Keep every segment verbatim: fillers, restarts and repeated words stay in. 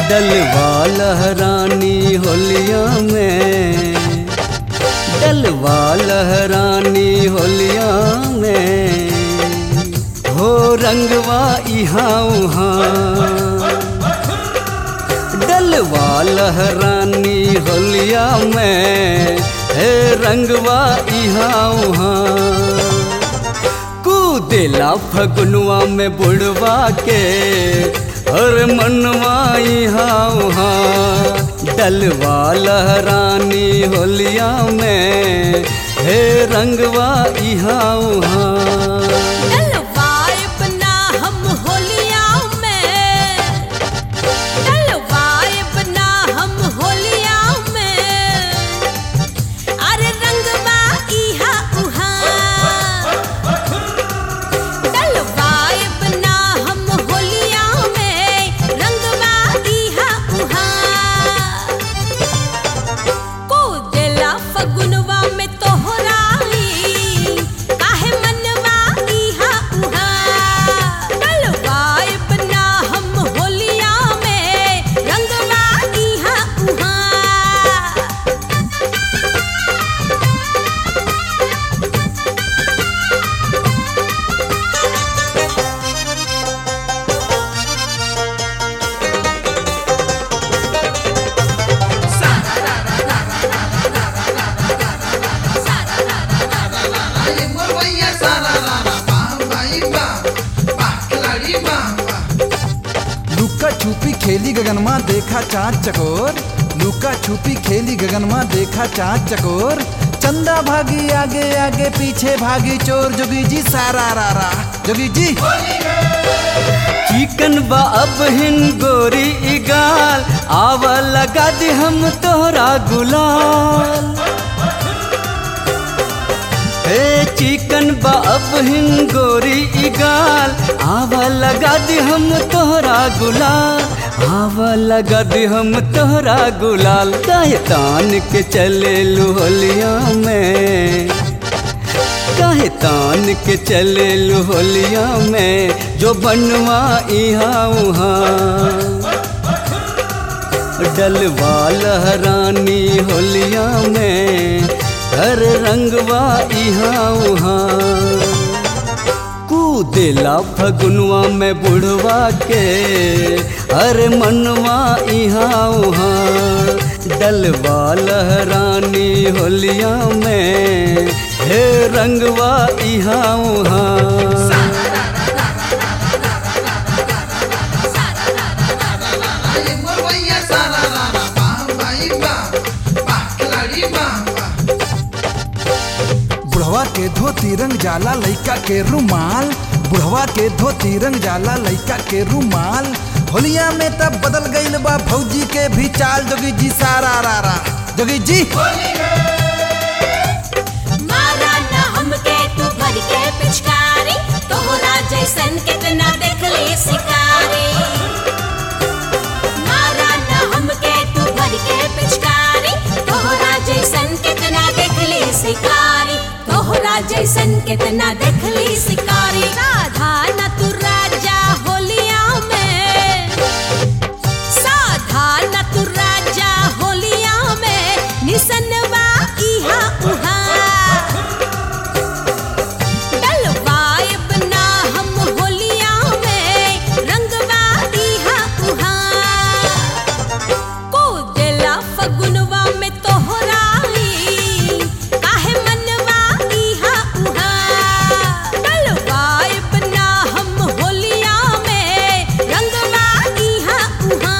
डलवा लहरानी होलिया में, डलवा लहरानी होलिया में, हो रंगवा इहाँ उहाँ। डलवा लहरानी होलिया में, हे रंगवा इहाँ उहाँ। कूदेला फगुनवा में बुढ़वा के, हर मनवा इहाँ उहाँ। डलवा लहरानी होलिया में, हे रंगवा इहाँ उहाँ। लुका छुपी खेली गगनमा देखा चाँद चकोर, लुका छुपी खेली गगनमा देखा चाँद चकोर। चंदा भागी आगे आगे पीछे भागी चोर, जोगी जी सारा रारा जोगी जी। चिकन बा अब हिन गोरी इगाल, आवा लगा दे हम तोहरा गुलाल। हे चिकन बा अब हिन गोरी इगाल, आवा लगा दे हम तोहरा गुलाल, आवा लगा दे हम तोहरा गुलाल। काहे तान के चले होलिया में, काहे तान के चले होलिया में, जो बनवा इहाँ उहाँ। डलवा लहरानी होलिया में, हर रंगवा इहाँ उहाँ। कूदेला फगुनवा में बुढ़वा के, हर मनवा इहाँ उहाँ। डलवा लहरानी होलिया में, हे रंगवा इहाँ उहाँ। बुढ़वा के धोती रंग जाला लइका के रुमाल, बुढ़वा के धोती रंग जाला लइका के रुमाल। होलिया में तब बदल गईल बा भौजी के भी चाल, जोगी जी सारा रारा जोगी जी। मारा न हमके तू भर के पिचकारी, तोहरा जैसन कितना देखली शिकारी। मारा न हमके तू भर के पिचकारी, तोहरा जैसन कितना देखली शिकारी, तोहरा जैसन कितना देखली शिकारी। साधा न तू राजा होलिया में, साधा न तू राजा होलिया में, निसनवा इहाँ उहाँ। डलवाइब ना हम होलिया में, रंगवा इहाँ उहाँ। कूदेला फगुनवा में तोहरा ही, काहे मनवा इहाँ उहाँ। डलवाइब ना हम होलिया में, रंगवा इहाँ उहाँ।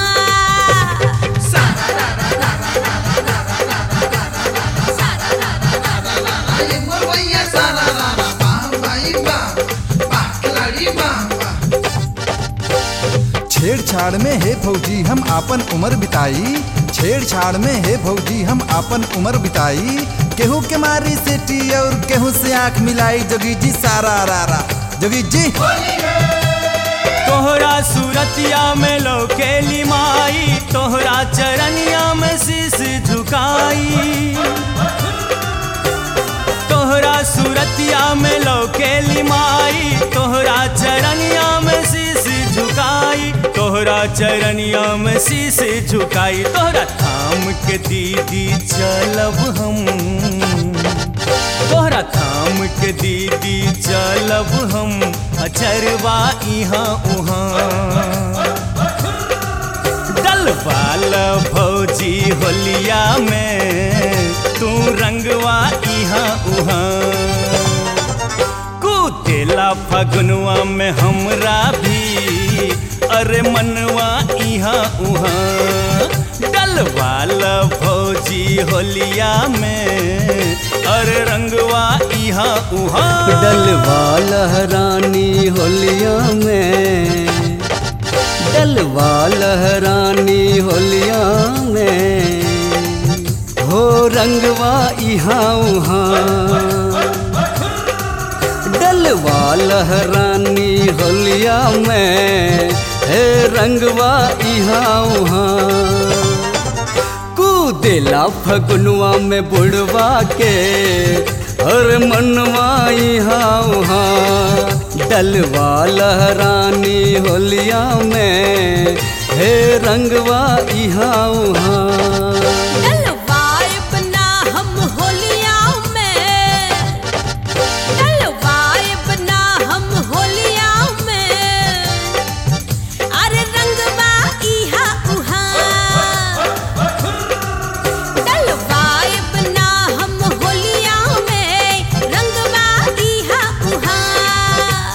छेड़छाड़ में हे फौजी हम आपन उम्र बिताई, छेड़छाड़ में हे फौजी हम आपन उम्र बिताई। केहू के मारी सेटी और केहू से आंख मिलाई, जोगी जी सारा रारा जोगी जी। तोहरा सूरतिया में लौकेली माई, तोहरा चरनिया में शीश झुकाई। तोहरा सूरतिया में लौकेली माई, तोहरा चरनिया में शीश झुकाई, तोहरा चरनिया में शीश झुकाई तोहरा थाम के दीदी चलब हम तोहरा थाम के दीदी चलब हम अचरवा इहाँ उहाँ डलवाल भौजी होलिया में तू रंगवा इहाँ उहाँ कूदेला फगुनवा में हमरा भी अरे मनवा इहाँ उहाँ डलवाल भौजी होलिया में अरे रंगवा इहाँ उहाँ डलवाल रानी होलिया में डलवाल रानी होलिया में हो रंगवा इहाँ उहाँ डलवाल रानी होलिया में हे रंगवा इहाँ उहाँ कूदेला फगुनवा में बुढ़वा के हर मनवा इहाँ उहाँ डलवाल रानी होलिया में हे रंगवा इहाँ उहाँ डलवाइब ना हम होलिया में डलवाइब ना हम होलिया में अरे रंगवा इहाँ उहाँ डलवाइब ना हम होलिया में रंगवा इहाँ उहाँ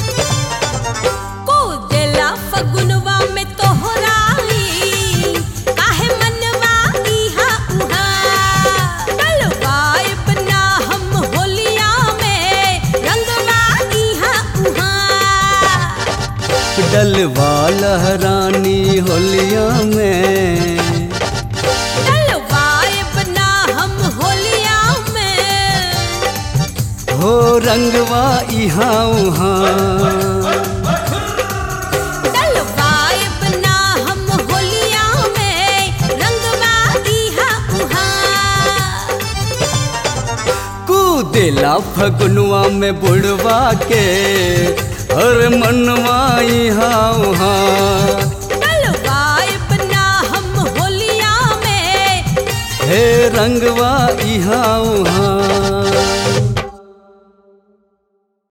कूदेला फगुनवा में तोहराई काहे मनवा इहाँ उहाँ डलवाइब ना हम होलिया में रंगवा इहाँ उहाँ डलवाल रानी होलिया में डलवाइब ना हम होलिया में हो रंगवा इहाँ उहाँ डलवाइब ना हम होलिया में रंगवा इहाँ उहाँ कूदेला फगुनवा में बुढ़वा के हर मनवा इहाँ उहाँ डलवाइब ना हम होलिया में हे रंगवा इहाँ उहाँ